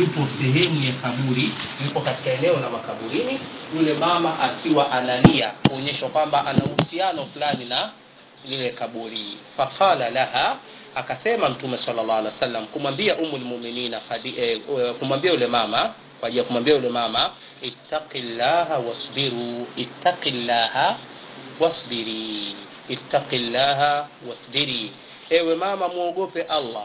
yupo sehemu ya kaburi, yupo katika eneo la makaburini, yule mama akiwa analia kuonyesha kwamba ana uhusiano fulani na lile kaburi. Faqala laha, akasema Mtume sallallahu alaihi wasallam kumwambia Ummul Mu'minina, kumwambia yule mama, kwa ajili ya kumwambia yule mama, ittaqillaha wasbiru, ittaqillaha wasbiri, ittaqillaha wasbiri, ewe mama muogope Allah,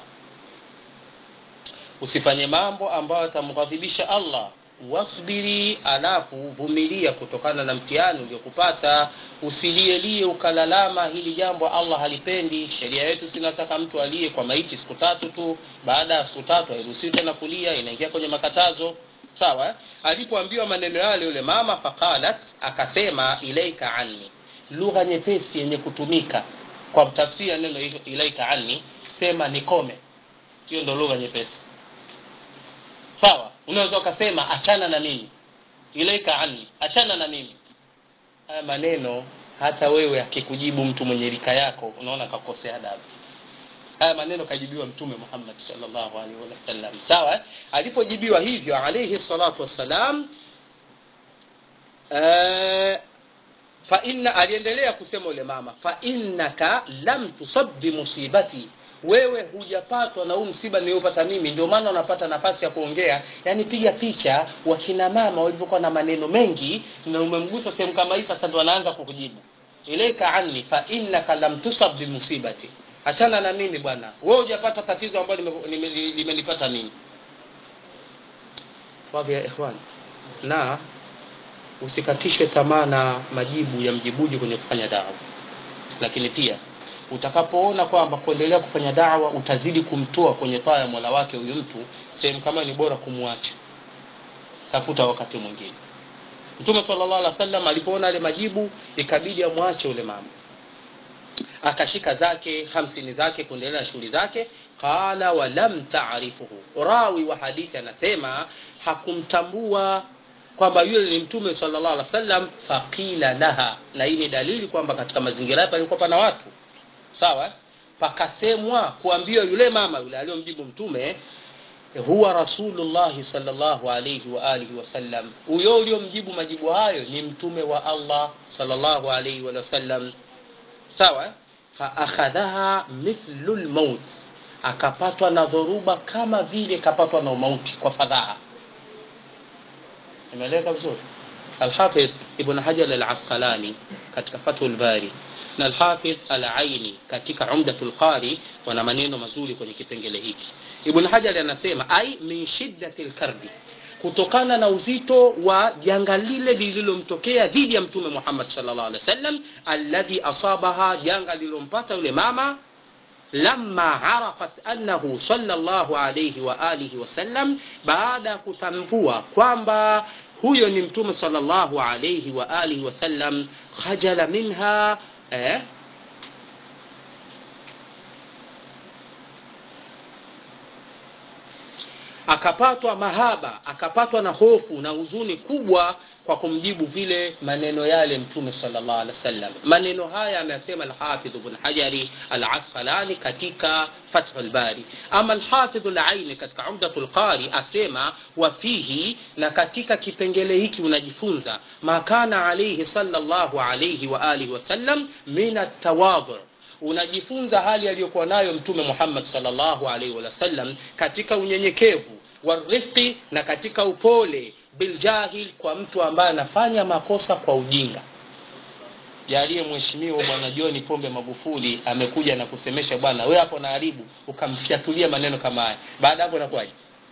usifanye mambo ambayo yatamghadhibisha Allah, wasbiri, alafu vumilia kutokana na mtihani uliokupata, usilielie ukalalama, hili jambo Allah halipendi. Sheria yetu sinataka mtu alie kwa maiti siku 3 tu, baada ya siku 3 hairuhusiwi tena kulia, inaingia kwenye makatazo. Sawa? Alipoambiwa maneno yale yule mama, faqalat, akasema ilaika anni, lugha nyepesi yenye kutumika kwa tafsiri ya neno ilaika anni, sema nikome. Hiyo ndio lugha nyepesi. Sawa? Unaweza ukasema achana na mimi, ilaika anni, achana na mimi. Haya maneno hata wewe akikujibu mtu mwenye rika yako unaona kakosea adabu. Haya maneno kajibiwa Mtume Muhammad sallallahu alaihi wasallam. Sawa? Alipojibiwa hivyo alayhi salatu wassalam, fa inna, aliendelea kusema yule mama, fa innaka lam tusab bi musibati, wewe hujapatwa na huu msiba niliopata mimi, ndio maana unapata nafasi ya kuongea. Yani piga picha wakina mama walivyokuwa na maneno mengi, na umemgusa sehemu kama hii, sasa ndio anaanza kukujibu ilaika anni fa innaka lam tusab bi musibati, achana na mimi bwana, wewe hujapata tatizo ambalo limenipata mimi. Wapi ya ikhwan? Na usikatishwe tamaa na majibu ya mjibuji kwenye kufanya da'wa, lakini pia utakapoona kwamba kuendelea kufanya da'wa utazidi kumtoa kwenye taa ya Mola wake huyo mtu, sehemu kama ni bora kumwacha, tafuta wakati mwingine. Mtume sallallahu alaihi wasallam alipoona ile majibu ikabidi amwache yule mama, akashika zake 50 zake kuendelea na shughuli zake. Qala wa lam ta'rifuhu, rawi wa hadithi anasema hakumtambua kwamba yule ni Mtume sallallahu alaihi wasallam. Faqila laha, na hii ni dalili kwamba katika mazingira hapa yalikuwa pana watu. Sawa? Pakasemwa kuambiwa yule mama yule aliyomjibu Mtume, huwa Rasulullah sallallahu alayhi wa alihi wasallam, huyo aliyomjibu majibu hayo ni Mtume wa Allah sallallahu alayhi wa sallam. Sawa? Fa akhadhaha mithlu al-maut, akapatwa na dhoruba kama vile kapatwa na mauti kwa fadhaa. Imeeleka vizuri. Al-Hafiz Ibn Hajar al-Asqalani katika Fathul Bari na Al-Hafidh Al-Aini katika Umdatul Qari wana maneno mazuri kwenye kipengele hiki. Ibn Hajar anasema ai min shiddatil karbi, kutokana na uzito wa janga lile lililomtokea dhidi ya Mtume Muhammad sallallahu alaihi wasallam, alladhi asabaha, janga lilompata yule mama, lamma arafat annahu sallallahu alayhi wa alihi wasallam, baada kutambua kwamba huyo ni Mtume sallallahu alayhi wa alihi wasallam, khajala minha, akapatwa mahaba, akapatwa na hofu na huzuni kubwa kwa kumjibu vile maneno yale Mtume sallallahu alaihi wasallam. Maneno haya amesema Al-Hafidh Ibn Hajari Al-Asqalani katika Fathul Bari. Ama Al-Hafidh Al-Aini katika Umdatul Qari asema wa fihi, na katika kipengele hiki unajifunza makana alayhi sallallahu alayhi wa alihi wasallam min at-tawadhu, unajifunza hali aliyokuwa nayo Mtume Muhammad sallallahu alaihi wasallam katika unyenyekevu, warifqi, na katika upole, biljahil, kwa mtu ambaye anafanya makosa kwa ujinga. Jalie mheshimiwa bwana John Pombe Magufuli amekuja na kusemesha bwana wewe hapo na haribu, ukamfiatulia maneno kama haya, baada hapo inakuwaje?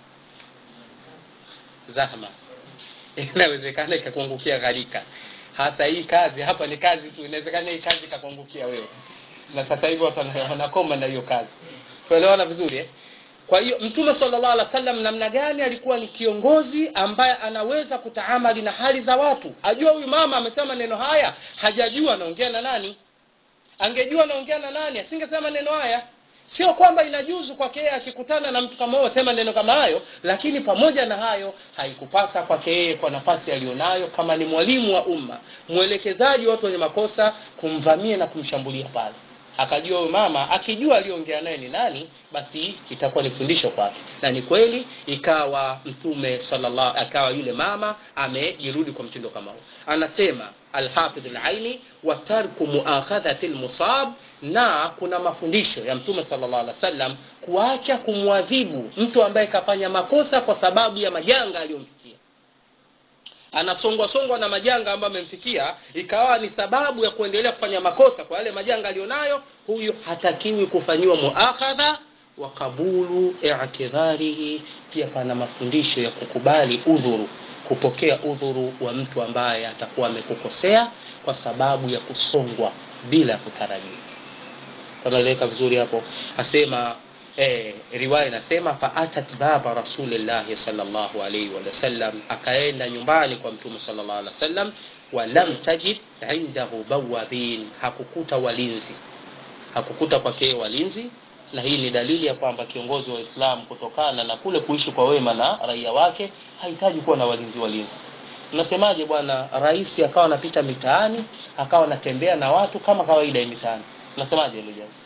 Zahma. Inawezekana ikakuangukia gharika. Hasa hii kazi hapa ni kazi tu, inawezekana hii kazi ikakuangukia wewe, na sasa hivi watu wanakoma na hiyo kazi. Tuelewana vizuri eh? Kwa hiyo Mtume sallallahu alaihi wasallam namna gani alikuwa ni kiongozi ambaye anaweza kutaamali na hali za watu. Ajua huyu mama amesema neno haya, hajajua anaongea na nani. Angejua anaongea na nani asingesema neno haya. Sio kwamba inajuzu kwake yeye akikutana na mtu kama huyo sema neno kama hayo, lakini pamoja na hayo haikupasa kwake yeye kwa nafasi alionayo kama ni mwalimu wa umma, mwelekezaji watu wenye makosa, kumvamia na kumshambulia pale. akajua huyo mama, akijua aliongea naye ni nani, basi itakuwa ni fundisho kwake. Na ni kweli ikawa Mtume sallallahu akawa yule mama amejirudi kwa mtindo kama huo. Anasema Al-Hafidh Al-Aini, wa tarku muakhadhati al-musab, na kuna mafundisho ya Mtume sallallahu alaihi wasallam kuacha kumwadhibu mtu ambaye kafanya makosa kwa sababu ya majanga aliyomfikia. Anasongwa na majanga ambayo amemfikia, ikawa ni sababu ya kuendelea kufanya makosa kwa yale majanga alionayo, huyu hatakiwi kufanyiwa muakhadha wa kabulu i'tidharihi. Pia pana mafundisho ya kukubali udhuru, kupokea udhuru wa mtu ambaye atakuwa amekukosea kwa sababu ya kusongwa bila kutarajia. Tunaeleka vizuri hapo. Asema riwaya inasema fa'atat baba Rasulullah sallallahu alayhi wa sallam, akaenda nyumbani kwa Mtume sallallahu alayhi wasallam, wa lam tajid indahu bawabin, hakukuta walinzi, hakukuta kwake walinzi. Na hii ni dalili ya kwamba kiongozi wa Uislamu, kutokana na kule kuishi kwa wema na raia wake, hahitaji kuwa na walinzi. Unasemaje bwana, rais akawa anapita mitaani, akawa anatembea na watu kama kawaida ya mitaani? Unasemaje hilo jambo?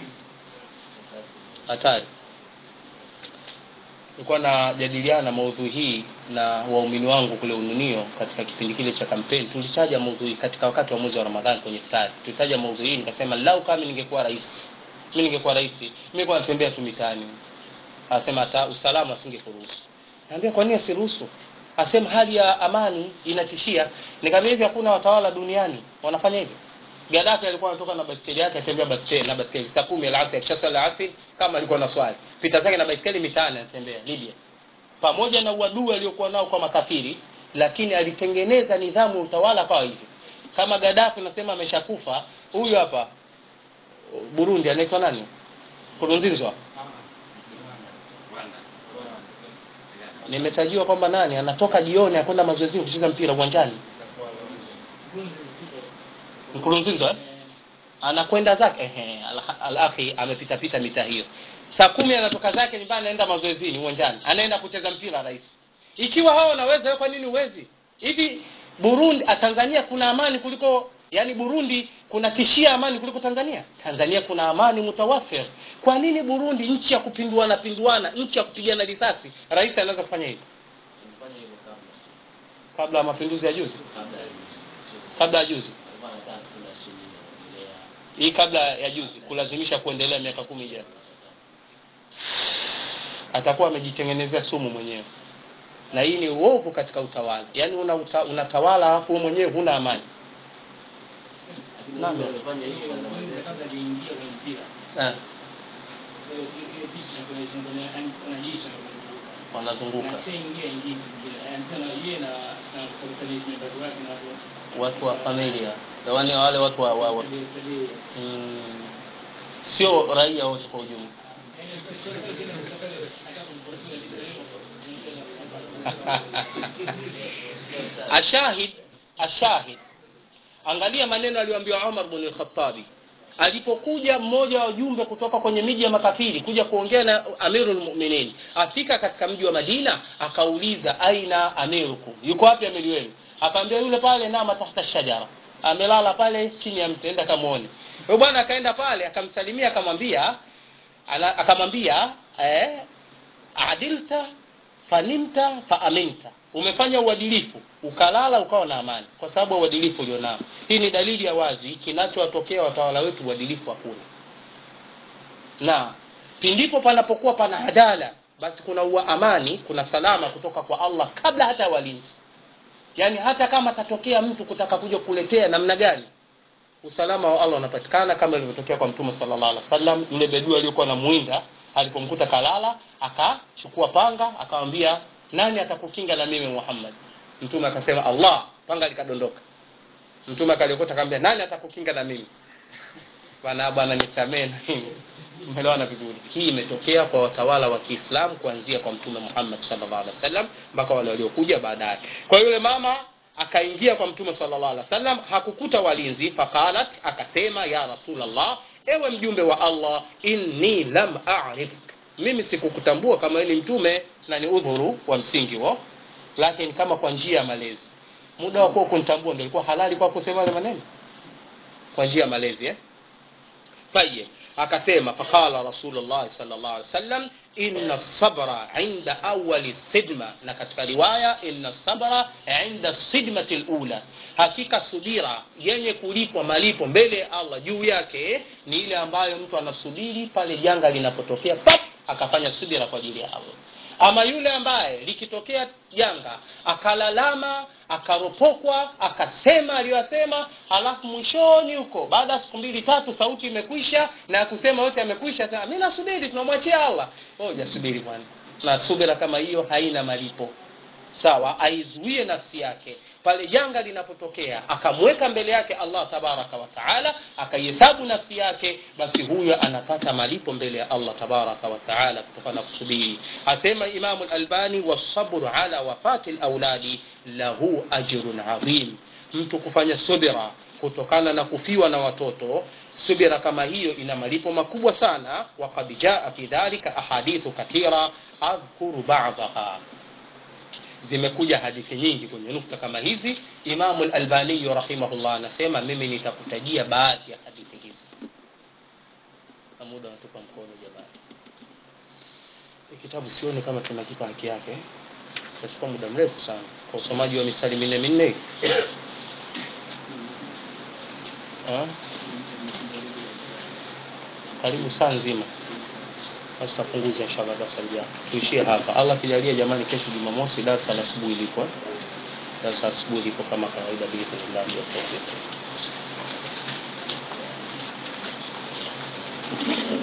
Hatari. Nilikuwa najadiliana maudhui hii na waumini wangu kule Ununio katika kipindi kile cha kampeni. Tulitaja maudhui katika wakati wa mwezi wa Ramadhani kwenye iftari. Tulitaja maudhui hii, nikasema lau kama ningekuwa rais, ningekuwa natembea tu mitaani. Asema hata usalama asingekuruhusu. Naambia kwa nini asiruhusu? Asema hali ya amani inatishia. Nikamwambia hivi, hakuna watawala duniani wanafanya hivyo. Gaddafi alikuwa anatoka na baiskeli yake, atembea baiskeli saa 10 alasiri, akishaswali alasiri kama alikuwa na swali, pita zake na baiskeli mitaani anatembea Libya. Pamoja na uadui aliokuwa nao kwa makafiri, lakini alitengeneza nidhamu ya utawala kwa hivyo. Kama Gaddafi nasema ameshakufa, huyu hapa Burundi anaitwa nani? Nkurunziza. Nimetajua kwamba nani anatoka jioni akwenda mazoezi kucheza mpira uwanjani. Nkurunziza anakwenda zake al-akhi amepita mitaa hiyo. Saa 10 anatoka zake nyumbani, anaenda mazoezini uwanjani, anaenda kucheza mpira rais. Ikiwa hao wanaweza, wewe kwa nini uwezi? Hivi Burundi, Tanzania kuna amani kuliko, yani Burundi kuna tishia amani kuliko Tanzania? Tanzania kuna amani mutawafir. Kwa nini Burundi, nchi ya kupinduana, nchi ya kupigana risasi, rais anaweza kufanya hivyo? Kabla ya mapinduzi ya juzi. Kabla ya juzi. Hii kabla ya juzi kulazimisha kuendelea miaka 10 ijayo. Atakuwa amejitengenezea sumu mwenyewe. Na hii ni uovu katika utawala. Yaani unatawala alafu mwenyewe huna amani. Naam. Wanazunguka. Watu wa familia. Wale watu wa sio raia wote kwa ujumla. Ashahid. Angalia maneno aliyoambiwa Umar ibn al-Khattab. Alipokuja mmoja wa wajumbe kutoka kwenye miji ya makafiri kuja kuongea na Amirul Mu'minin, afika katika mji wa Madina, akauliza aina amirukum, yuko wapi amiri wenu? Akamwambia yule pale nama tahta shajara, amelala pale chini ya mti, enda kamuone. Yule bwana akaenda pale akamsalimia, akamwambia adilta fanimta faaminta, umefanya uadilifu, ukalala ukawa na amani kwa sababu uadilifu ulionao. Hii ni dalili ya wazi kinachowatokea watawala wetu, uadilifu hakuna. Na pindipo panapokuwa pana adala, basi kuna amani, kuna salama kutoka kwa Allah kabla hata walinzi. Yani hata kama tatokea mtu kutaka kuja kuletea namna gani, usalama wa Allah unapatikana, kama ilivyotokea kwa Mtume sallallahu alaihi wasallam. Yule bedui aliyokuwa na muinda alipomkuta kalala, akachukua panga, akamwambia nani atakukinga na mimi Muhammad? Mtume akasema Allah, panga likadondoka. Mtume akalikuta akamwambia nani atakukinga na mimi? Bwana nisamee na hii. Umeelewana vizuri? Hii imetokea kwa watawala wa Kiislamu kuanzia kwa Mtume Muhammad sallallahu alaihi wasallam mpaka wale waliokuja baadaye. Kwa yule mama akaingia kwa Mtume sallallahu alaihi wasallam, hakukuta walinzi. Faqalat, akasema ya Rasulullah, ewe mjumbe wa Allah, inni lam a'rif, mimi sikukutambua kama wewe ni mtume, na ni udhuru wa msingi wao, lakini kama kwa njia ya malezi. Muda wako kunitambua ndio ilikuwa halali kwa kusema yale maneno kwa njia ya malezi. طيب akasema faqala rasulullah sallallahu alaihi wasallam inna sabra inda awwali sidma, na katika riwaya inna sabra inda sidmati alula, hakika subira yenye kulipwa malipo mbele ya Allah juu yake ni ile ambayo mtu anasubiri pale janga linapotokea pap akafanya subira kwa ajili ya Allah. Ama yule ambaye likitokea janga akalalama akaropokwa akasema aliyosema, halafu mwishoni huko baada ya siku 2-3 sauti imekwisha na kusema yote yamekwisha, sasa mimi nasubiri, tunamwachia Allah. Ngoja subiri bwana, na subira kama hiyo haina malipo. Sawa, aizuie nafsi yake pale janga linapotokea, akamweka mbele yake Allah tabaraka wa taala, akaihesabu nafsi yake, basi huyo anapata malipo mbele ya Allah tabaraka wa taala kutokana na kusubiri. Asema Imam al-Albani, wasabru ala wafati al-auladi lahu ajrun adhim, mtu kufanya subira kutokana na kufiwa na watoto, subira kama hiyo ina malipo makubwa sana. Wa qad jaa fi dhalika ahadithu kathira adhkuru ba'daha, zimekuja hadithi nyingi kwenye nukta kama hizi. Imam al-Albani rahimahullah anasema mimi nitakutajia baadhi ya hadithi hizi, na muda unatupa mkono jamani. Kitabu sioni kama tunakipa haki yake, tutachukua muda mrefu sana kwa usomaji wa misali minne. Karibu saa nzima, basi tapunguza inshallah darasa lijalo. Tuishie hapa. Allah kijalia jamani, kesho Jumamosi darasa la asubuhi liko. Darasa la asubuhi liko kama kawaida bila ndani ya